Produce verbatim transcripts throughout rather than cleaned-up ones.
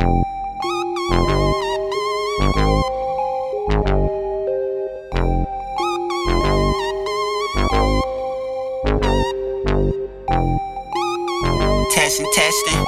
Testing, testing.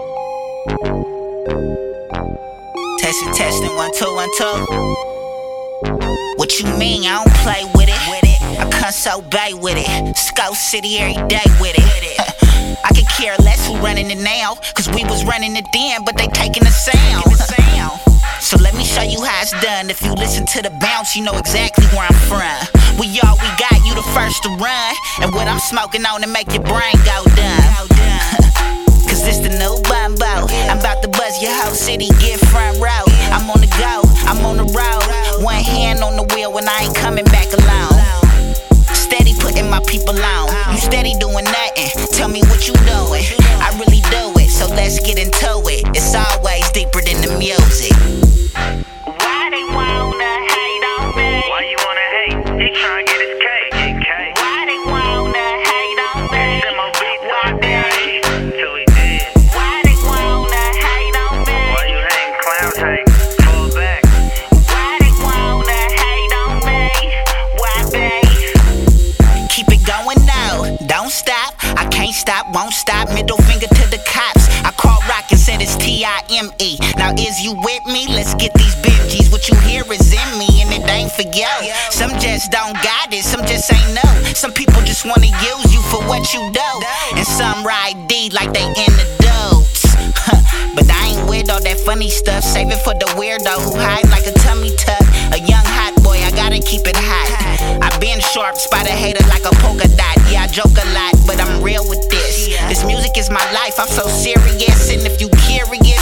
Testing, testing, one, two, one, two. What you mean? I don't play with it. I console bay with it. Scout City every day with it. I could care less who running it now, cause we was running it then, but they taking the sound. So let me show you how it's done. If you listen to the bounce, you know exactly where I'm from. We all we got, you the first to run. And what I'm smoking on to make your brain go dumb. Cause this the new bumbo. I'm about to buzz your whole city, get front row. I'm on the go, I'm on the road. One hand on the wheel when I ain't coming back alone. Steady putting my people on. You steady doing nothing, tell me what you doing. I really do it, so let's get into it. It's always deeper than the music. Why they wanna hate on me? Why you wanna hate? He tryna get his cake. Get cake. Why they wanna hate on me? M O B Why they hate till he dead? Why they wanna hate on me? Why you hating? Clowns hate. Fall back. Why they wanna hate on me? Why they? Keep it going now, don't stop. I can't stop, won't stop. Middle finger to the cops. I call rock and said it's T I M E. Now is you with me? Let's get these Benjis. What you hear is in me and it ain't for you. Some just don't got it, some just ain't know. Some people just wanna use you for what you do. And some ride D like they in the dudes. But I ain't with all that funny stuff. Save it for the weirdo who hide like a tummy tuck. A young hot boy, I gotta keep it hot. I been sharp, spot a hater like a polka dot. Yeah, I joke a lot, but I'm real with this. This music is my life, I'm so serious. And if you curious,